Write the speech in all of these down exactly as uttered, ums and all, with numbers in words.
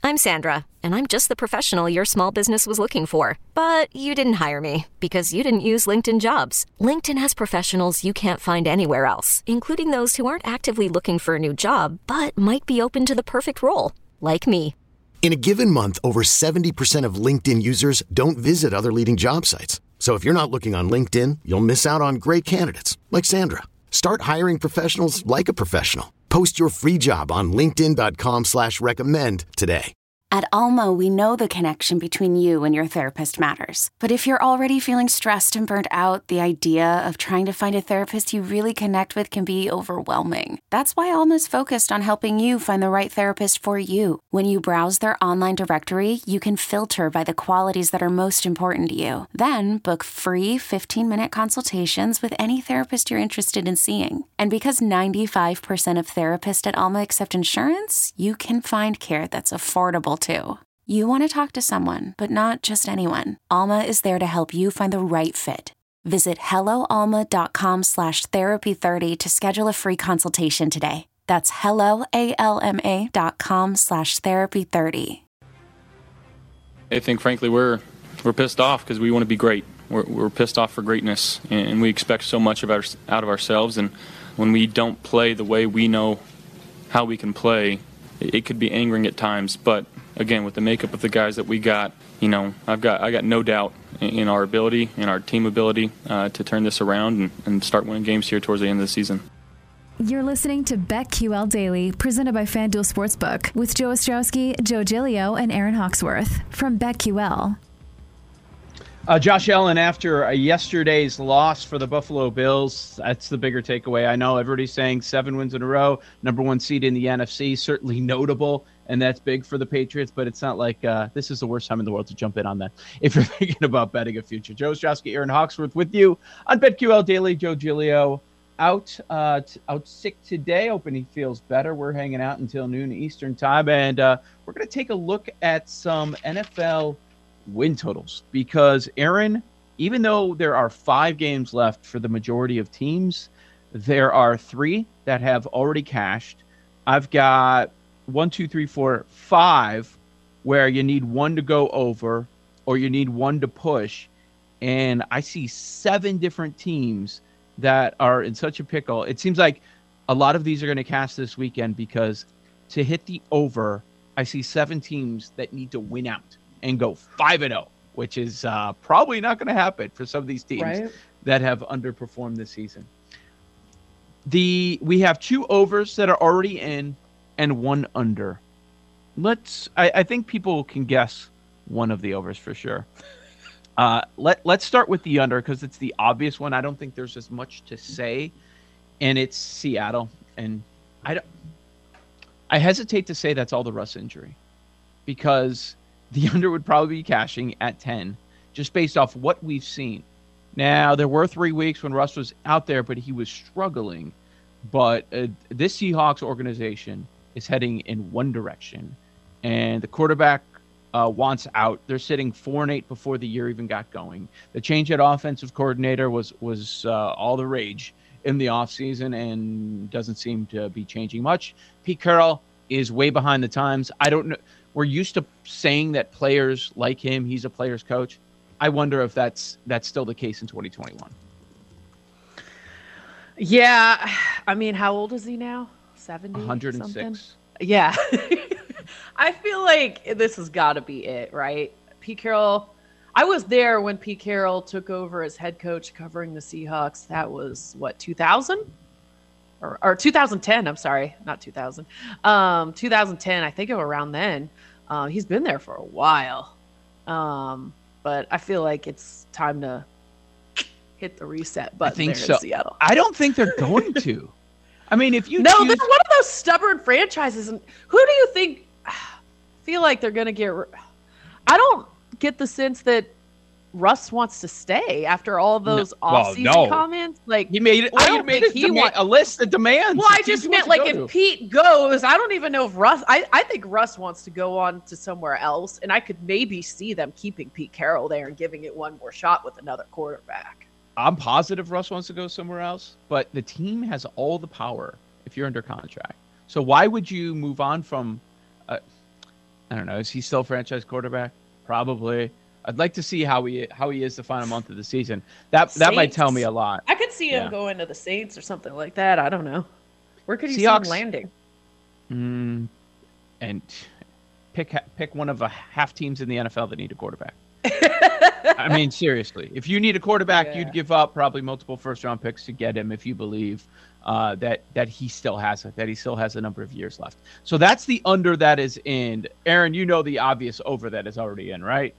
I'm Sandra, and I'm just the professional your small business was looking for. But you didn't hire me because you didn't use LinkedIn Jobs. LinkedIn has professionals you can't find anywhere else, including those who aren't actively looking for a new job, but might be open to the perfect role, like me. In a given month, over seventy percent of LinkedIn users don't visit other leading job sites. So if you're not looking on LinkedIn, you'll miss out on great candidates like Sandra. Start hiring professionals like a professional. Post your free job on linkedin.com slash recommend today. At Alma, we know the connection between you and your therapist matters. But if you're already feeling stressed and burnt out, the idea of trying to find a therapist you really connect with can be overwhelming. That's why Alma's focused on helping you find the right therapist for you. When you browse their online directory, you can filter by the qualities that are most important to you. Then book free fifteen-minute consultations with any therapist you're interested in seeing. And because ninety-five percent of therapists at Alma accept insurance, you can find care that's affordable too. You want to talk to someone, but not just anyone. Alma is there to help you find the right fit. Visit helloalma.com slash therapy 30 to schedule a free consultation today. That's helloalma dot com slash therapy 30. I think, frankly, we're we're pissed off because we want to be great. We're, we're pissed off for greatness, and we expect so much of our, out of ourselves. And when we don't play the way we know how we can play, it, it could be angering at times. But again, with the makeup of the guys that we got, you know, I've got I got no doubt in, in our ability, in our team ability uh, to turn this around and, and start winning games here towards the end of the season. You're listening to BetQL Daily, presented by FanDuel Sportsbook, with Joe Ostrowski, Joe Giglio, and Aaron Hawksworth from BetQL. Uh, Josh Allen, after uh, yesterday's loss for the Buffalo Bills, that's the bigger takeaway. I know everybody's saying seven wins in a row, number one seed in the N F C, certainly notable, and that's big for the Patriots, but it's not like uh, this is the worst time in the world to jump in on that if you're thinking about betting a future. Joe Ostrowski, Aaron Hawksworth with you on BetQL Daily. Joe Giglio out uh, t- out sick today, hoping he feels better. We're hanging out until noon Eastern time, and uh, we're going to take a look at some N F L win totals because, Aaron, even though there are five games left for the majority of teams, there are three that have already cashed. I've got one, two, three, four, five where you need one to go over or you need one to push, and I see seven different teams that are in such a pickle. It seems like a lot of these are going to cash this weekend because to hit the over, I see seven teams that need to win out and go five and oh, which is uh, probably not going to happen for some of these teams right. that have underperformed this season. The we have two overs that are already in and one under. Let's. I, I think people can guess one of the overs for sure. Uh, let Let's start with the under because it's the obvious one. I don't think there's as much to say, and it's Seattle. And I don't. I hesitate to say that's all the Russ injury, because the under would probably be cashing at ten, just based off what we've seen. Now, there were three weeks when Russ was out there, but he was struggling. But uh, this Seahawks organization is heading in one direction, and the quarterback uh, wants out. They're sitting four and eight before the year even got going. The change at offensive coordinator was was uh, all the rage in the offseason and doesn't seem to be changing much. Pete Carroll is way behind the times. I don't know. We're used to saying that players like him, he's a player's coach. I wonder if that's that's still the case in twenty twenty-one. Yeah. I mean, how old is he now? seventy? one hundred six. Something? Yeah. I feel like this has got to be it, right? Pete Carroll. I was there when Pete Carroll took over as head coach covering the Seahawks. That was, what, two thousand? Or, or two thousand ten, I'm sorry, not two thousand. Um, two thousand ten, I think around then. Uh, he's been there for a while. Um, but I feel like it's time to hit the reset button I think there so. in Seattle. I don't think they're going to. I mean, if you No, choose... they're one of those stubborn franchises. And who do you think feel like they're going to get... I don't get the sense that Russ wants to stay after all those no, off-season well, no. comments. Like he made it. well, I he don't made think a, he dema- want, a list of demands. Well, I just meant like if to. Pete goes, I don't even know if Russ. I, I think Russ wants to go on to somewhere else, and I could maybe see them keeping Pete Carroll there and giving it one more shot with another quarterback. I'm positive Russ wants to go somewhere else, but the team has all the power if you're under contract. So why would you move on from? Uh, I don't know. Is he still franchise quarterback? Probably. I'd like to see how he how he is the final month of the season. That Saints. That might tell me a lot. I could see him yeah. going to the Saints or something like that. I don't know. Where could he Seahawks, see him landing? Mm, and pick pick one of the half teams in the N F L that need a quarterback. I mean, seriously, if you need a quarterback, yeah. you'd give up probably multiple first round picks to get him if you believe uh, that that he still has it, that he still has a number of years left. So that's the under that is in. Aaron, you know the obvious over that is already in, right?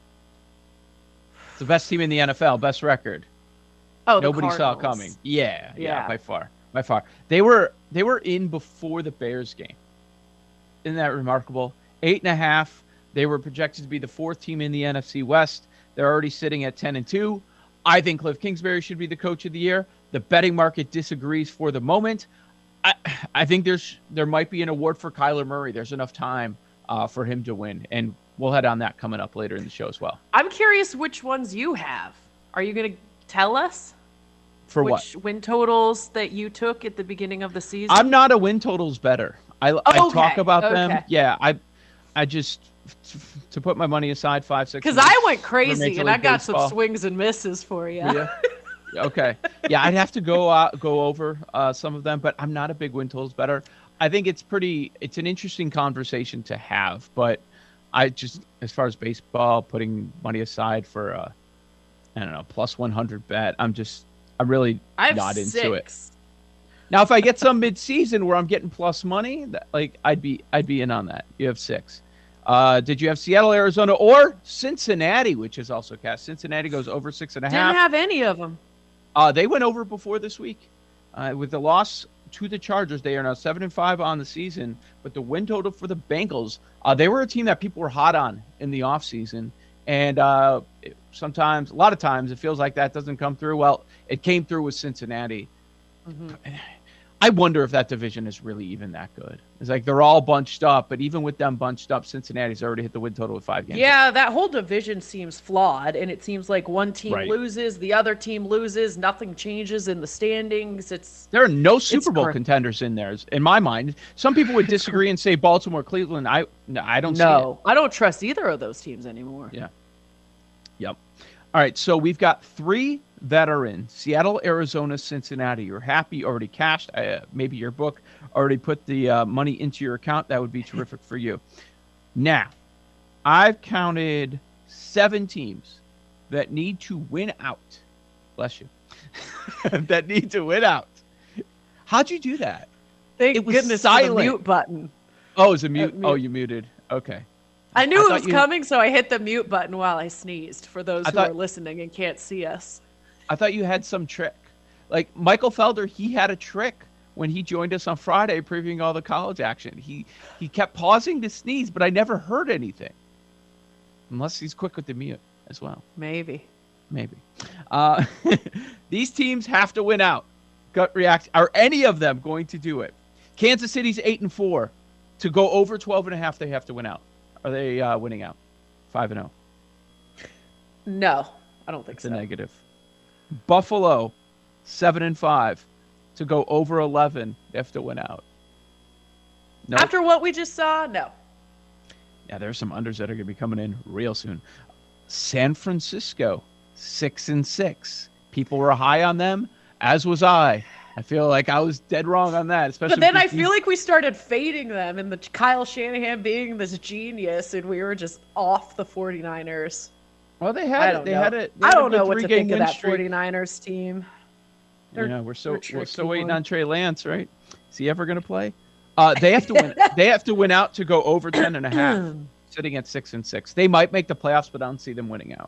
It's the best team in the N F L, best record. Oh, nobody the saw it coming. Yeah, yeah, yeah, by far, by far. They were they were in before the Bears game. Isn't that remarkable? Eight and a half. They were projected to be the fourth team in the N F C West. They're already sitting at ten and two. I think Cliff Kingsbury should be the coach of the year. The betting market disagrees for the moment. I I think there's there might be an award for Kyler Murray. There's enough time uh, for him to win, and we'll head on that coming up later in the show as well. I'm curious which ones you have. Are you going to tell us? For which what? Win totals that you took at the beginning of the season? I'm not a win totals better. I, oh, I okay. talk about okay. them. Yeah, I I just to put my money aside five six. Because I went crazy and I got Baseball. some swings and misses for you. Yeah. Okay. Yeah, I'd have to go uh, go over uh, some of them, but I'm not a big win totals better. I think it's pretty. It's an interesting conversation to have, but I just as far as baseball, putting money aside for a, I don't know, plus one hundred bet. I'm just I'm really I not six. into it. Now, if I get some mid-season where I'm getting plus money, that, like I'd be I'd be in on that. You have six. Uh, did you have Seattle, Arizona, or Cincinnati, which is also cast? Cincinnati goes over six and a half. Didn't have any of them. Uh, they went over before this week. Uh, with the loss to the Chargers, they are now seven and five on the season. But the win total for the Bengals, uh, they were a team that people were hot on in the offseason. And uh, it, sometimes, a lot of times, it feels like that doesn't come through. Well, it came through with Cincinnati. Mm-hmm. I wonder if that division is really even that good. It's like they're all bunched up, but even with them bunched up, Cincinnati's already hit the win total with five games. Yeah, that whole division seems flawed, and it seems like one team right. loses, the other team loses, nothing changes in the standings. It's There are no Super Bowl cr- contenders in there, in my mind. Some people would disagree and say Baltimore, Cleveland. I no, I don't no, see it. I don't trust either of those teams anymore. Yeah. Yep. All right, so we've got three that are in Seattle, Arizona, Cincinnati. You're happy, already cashed. Uh, maybe your book already put the uh, money into your account. That would be terrific for you. Now, I've counted seven teams that need to win out. Bless you. that need to win out. How'd you do that? Thank it was goodness silent. for the mute button. Oh, it's a mute. mute. Oh, you muted. Okay. I knew I it was you... coming, so I hit the mute button while I sneezed for those I who thought... are listening and can't see us. I thought you had some trick. Like Michael Felder, he had a trick when he joined us on Friday previewing all the college action. He he kept pausing to sneeze, but I never heard anything. Unless he's quick with the mute as well. Maybe. Maybe. Uh, these teams have to win out. Gut react. Are any of them going to do it? Kansas City's eight and four. To go over twelve and a half, they have to win out. Are they uh, winning out? Five and oh. No, I don't think it's so. It's a negative. Buffalo, seven and five. To go over eleven, they have to win out. Nope. After what we just saw, no. Yeah, there's some unders that are going to be coming in real soon. San Francisco, six and six. People were high on them, as was I. I feel like I was dead wrong on that, especially. But then I feel like we started fading them, and the Kyle Shanahan being this genius, and we were just off the 49ers. Well, they had it. They know. had it. I don't know what to think of that streak. 49ers team. They're, yeah, we're so we're still waiting on Trey Lance, right? Is he ever going to play? Uh, they have to win. They have to win out to go over ten and a half, sitting at six and six. They might make the playoffs, but I don't see them winning out.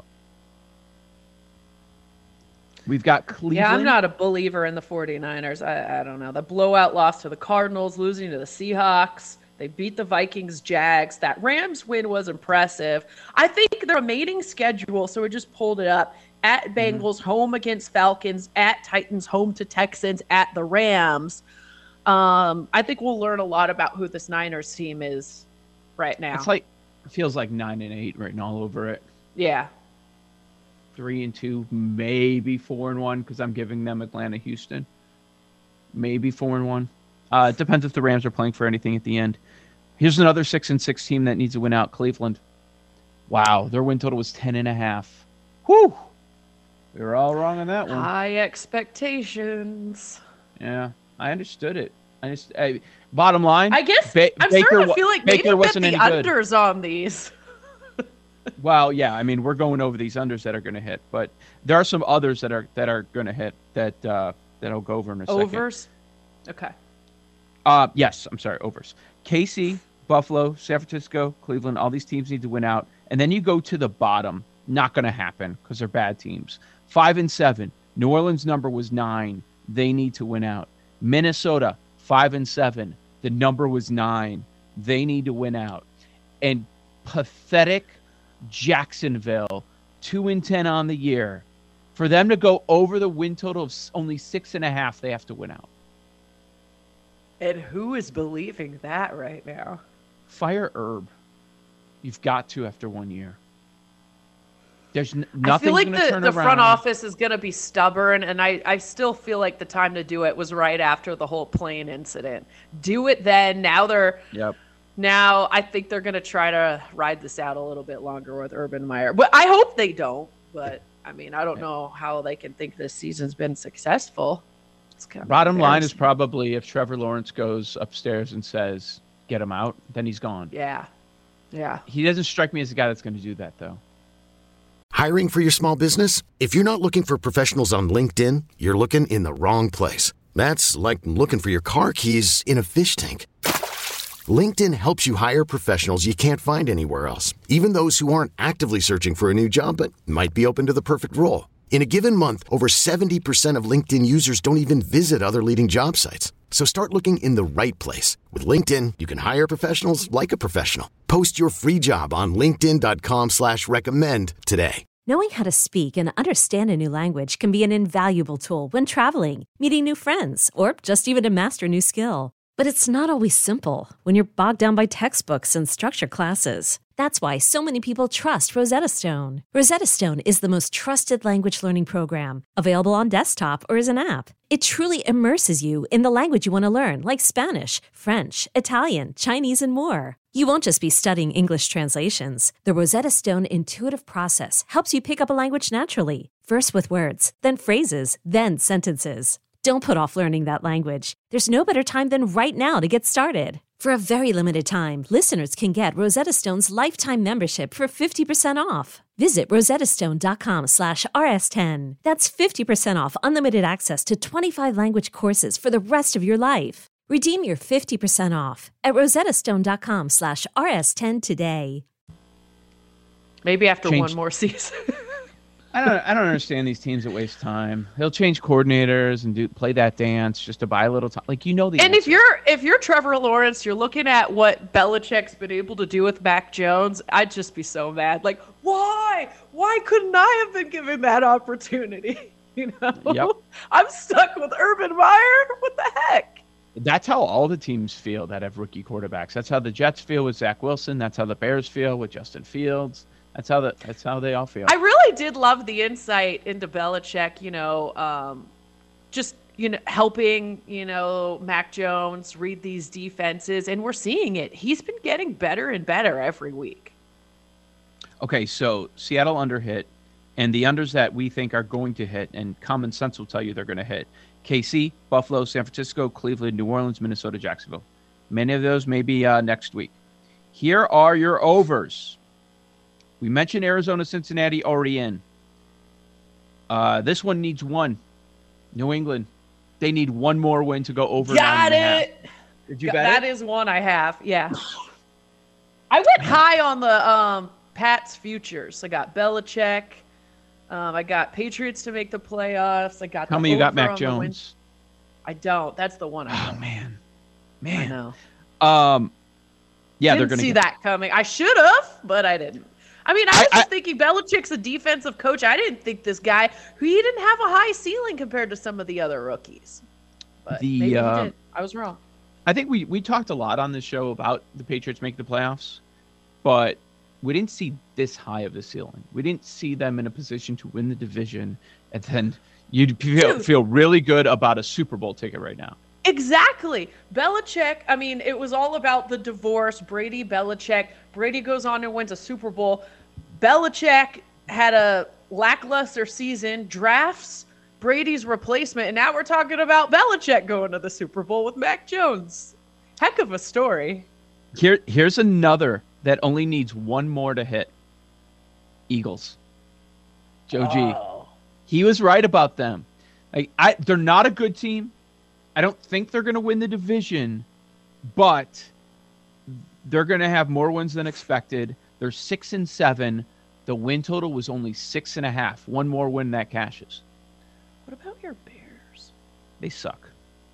We've got Cleveland. Yeah, I'm not a believer in the 49ers. I, I don't know. The blowout loss to the Cardinals, losing to the Seahawks. They beat the Vikings, Jags. That Rams win was impressive. I think the remaining schedule, so we just pulled it up, at Bengals, mm-hmm. home against Falcons, at Titans, home to Texans, at the Rams. Um, I think we'll learn a lot about who this Niners team is right now. It's like, it feels like nine and eight written all over it. Yeah. Three and two, maybe four and one, because I'm giving them Atlanta, Houston. Maybe four and one. Uh, it depends if the Rams are playing for anything at the end. Here's another six and six team that needs to win out. Cleveland. Wow, their win total was ten and a half. Whew. We were all wrong on that one. High expectations. Yeah, I understood it. I just I, bottom line. I guess ba- I'm Baker, starting to feel like maybe Baker bet wasn't the any good. unders on these. Well, yeah, I mean we're going over these unders that are going to hit, but there are some others that are that are going to hit that uh, that I'll go over in a second. Overs. Okay. Uh, yes, I'm sorry, overs. K C, Buffalo, San Francisco, Cleveland, all these teams need to win out. And then you go to the bottom. Not going to happen because they're bad teams. Five and seven. New Orleans' number was nine. They need to win out. Minnesota, five and seven. The number was nine. They need to win out. And pathetic Jacksonville, two and ten on the year. For them to go over the win total of only six and a half, they have to win out. And who is believing that right now? Fire Herb. You've got to after one year. There's n- nothing. I feel like the, turn the around. front office is going to be stubborn, and I, I still feel like the time to do it was right after the whole plane incident. Do it then. Now they're. Yep. Now I think they're going to try to ride this out a little bit longer with Urban Meyer. But I hope they don't. But I mean, I don't know how they can think this season's been successful. It's kind of Bottom line is probably if Trevor Lawrence goes upstairs and says, "Get him out," then he's gone. Yeah. Yeah. He doesn't strike me as a guy that's going to do that, though. Hiring for your small business? If you're not looking for professionals on LinkedIn, you're looking in the wrong place. That's like looking for your car keys in a fish tank. LinkedIn helps you hire professionals you can't find anywhere else, even those who aren't actively searching for a new job but might be open to the perfect role. In a given month, over seventy percent of LinkedIn users don't even visit other leading job sites. So start looking in the right place. With LinkedIn, you can hire professionals like a professional. Post your free job on linkedin dot com slash recommend today. Knowing how to speak and understand a new language can be an invaluable tool when traveling, meeting new friends, or just even to master a new skill. But it's not always simple when you're bogged down by textbooks and structure classes. That's why so many people trust Rosetta Stone. Rosetta Stone is the most trusted language learning program, available on desktop or as an app. It truly immerses you in the language you want to learn, like Spanish, French, Italian, Chinese, and more. You won't just be studying English translations. The Rosetta Stone intuitive process helps you pick up a language naturally, first with words, then phrases, then sentences. Don't put off learning that language. There's no better time than right now to get started. For a very limited time, listeners can get Rosetta Stone's lifetime membership for fifty percent off. Visit rosettastone.com slash rs10. That's fifty percent off unlimited access to twenty-five language courses for the rest of your life. Redeem your fifty percent off at rosettastone.com slash rs10 today. Maybe after Change. one more season. I don't. I don't understand these teams that waste time. He'll change coordinators and do play that dance just to buy a little time. Like you know the. And answer. if you're if you're Trevor Lawrence, you're looking at what Belichick's been able to do with Mac Jones. I'd just be so mad. Like, why? Why couldn't I have been given that opportunity? You know, Yep. I'm stuck with Urban Meyer. What the heck? That's how all the teams feel that have rookie quarterbacks. That's how the Jets feel with Zach Wilson. That's how the Bears feel with Justin Fields. That's how the that's how they all feel. I really did love the insight into Belichick, you know, um, just, you know, helping, you know, Mac Jones read these defenses, and we're seeing it. He's been getting better and better every week. Okay, so Seattle under hit, and the unders that we think are going to hit, and common sense will tell you they're going to hit. K C, Buffalo, San Francisco, Cleveland, New Orleans, Minnesota, Jacksonville. Many of those may be uh, next week. Here are your overs. We mentioned Arizona, Cincinnati already in. Uh, this one needs one. New England, they need one more win to go over. Got nine and a it. half. Did you Got, bet that it? is one I have. Yeah. I went high on the um, Pats futures. I got Belichick. Um, I got Patriots to make the playoffs. I got. Tell the me you got over Mac on the win- Jones. I don't. That's the one I Oh don't. man, I man. know. Um, yeah, didn't they're going to see get... that coming. I should have, but I didn't. I mean, I was I, just I, thinking Belichick's a defensive coach. I didn't think this guy, who he didn't have a high ceiling compared to some of the other rookies. But The, maybe uh, he did. I was wrong. I think we, we talked a lot on this show about the Patriots making the playoffs, but we didn't see this high of the ceiling. We didn't see them in a position to win the division, and then you'd feel, feel really good about a Super Bowl ticket right now. Exactly. Belichick, I mean, it was all about the divorce. Brady, Belichick. Brady goes on and wins a Super Bowl. Belichick had a lackluster season, drafts Brady's replacement, and now we're talking about Belichick going to the Super Bowl with Mac Jones. Heck of a story. Here, here's another that only needs one more to hit. Eagles. Joe G. Oh. He was right about them. Like, I, they're not a good team. I don't think they're going to win the division, but they're going to have more wins than expected. They're six and seven. The win total was only six and a half. One more win that cashes. What about your Bears? They suck.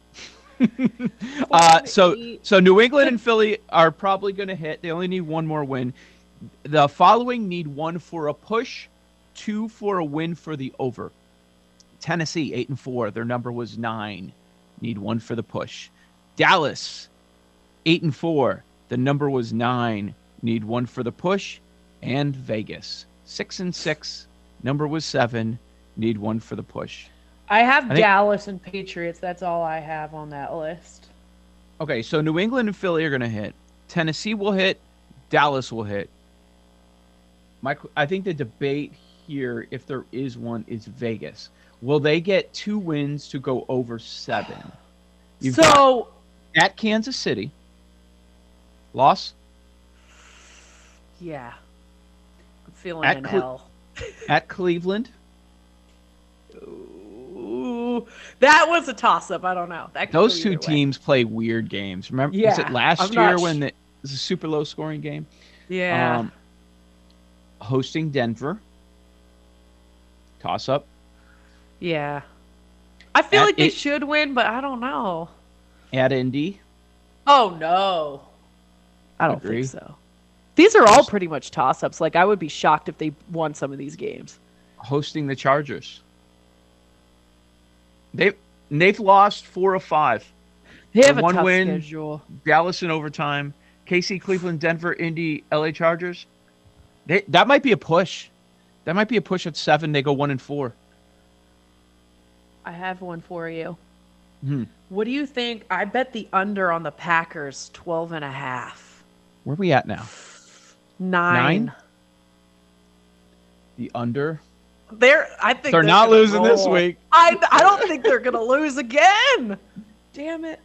uh, so, so New England and Philly are probably going to hit. They only need one more win. The following need one for a push, two for a win for the over. Tennessee, eight and four. Their number was nine. Need one for the push. Dallas, eight and four. The number was nine. Need one for the push. And Vegas, six and six. Number was seven. Need one for the push. I have I think, Dallas and Patriots. That's all I have on that list. Okay, so New England and Philly are going to hit. Tennessee will hit. Dallas will hit. My, I think the debate here, if there is one, is Vegas. Will they get two wins to go over seven? You've so at Kansas City. Loss? Yeah. I'm feeling at an Cle- L. At Cleveland? Ooh, that was a toss-up. I don't know. That could Those go two either way. teams play weird games. Remember, Yeah, was it last I'm year not sh- when the, it was a super low-scoring game? Yeah. Um, hosting Denver. Toss-up. Yeah. I feel At like they it- should win, but I don't know. At Indy. Oh, no. I don't Agree. think so. These are all pretty much toss-ups. Like, I would be shocked if they won some of these games. Hosting the Chargers. They've, they've lost four of five. They have a one tough win. schedule. Dallas in overtime. K C, Cleveland, Denver, Indy, L A Chargers. They, that might be a push. That might be a push at seven. They go one and four. I have one for you. Hmm. What do you think? I bet the under on the Packers, twelve and a half. Where are we at now? Nine. Nine? The under? They're, I think They're they're not gonna losing this roll. week. I, I don't think they're going to lose again. Damn it.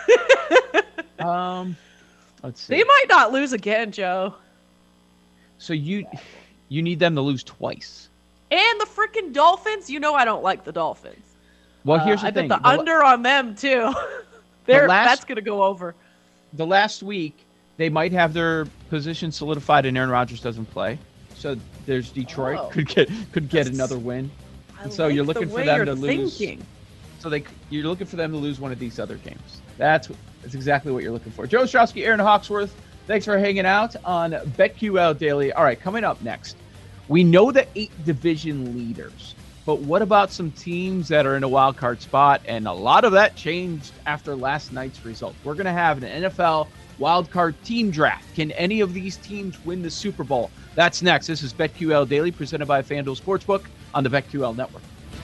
Um, let's see. They might not lose again, Joe. So you you need them to lose twice. And the freaking Dolphins. You know I don't like the Dolphins. Well, here's Uh, the I thing. bet the The la- under on them, too. They're, last- that's going to go over. the last week, they might have their position solidified and Aaron Rodgers doesn't play. So there's Detroit Oh. could get could get That's- another win. I And so like you're the looking for way them you're to lose. thinking. So they you're looking for them to lose one of these other games. That's that's exactly what you're looking for. Joe Ostrowski, Aaron Hawksworth, thanks for hanging out on BetQL Daily. All right, coming up next, we know the eight division leaders, but what about some teams that are in a wild card spot? And a lot of that changed after last night's result. We're going to have an N F L wild card team draft. Can any of these teams win the Super Bowl? That's next. This is BetQL Daily, presented by FanDuel Sportsbook on the BetQL Network.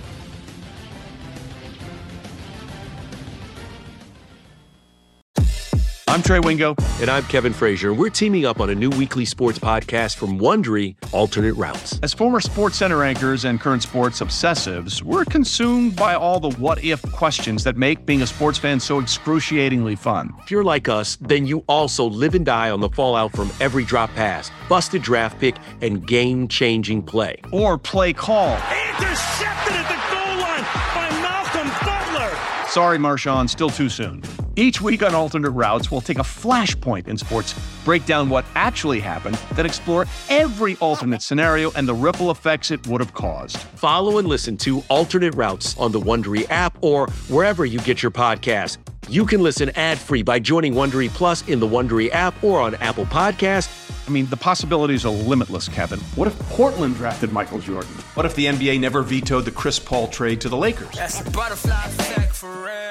I'm Trey Wingo. And I'm Kevin Frazier. We're teaming up on a new weekly sports podcast from Wondery, Alternate Routes. As former Sports Center anchors and current sports obsessives, we're consumed by all the what-if questions that make being a sports fan so excruciatingly fun. If you're like us, then you also live and die on the fallout from every drop pass, busted draft pick, and game-changing play. Or play call. Intercepted at the goal line by Malcolm Butler. Sorry, Marshawn, still too soon. Each week on Alternate Routes, we'll take a flashpoint in sports, break down what actually happened, then explore every alternate scenario and the ripple effects it would have caused. Follow and listen to Alternate Routes on the Wondery app or wherever you get your podcasts. You can listen ad-free by joining Wondery Plus in the Wondery app or on Apple Podcasts. I mean, the possibilities are limitless, Kevin. What if Portland drafted Michael Jordan? What if the N B A never vetoed the Chris Paul trade to the Lakers? That's a butterfly effect for real.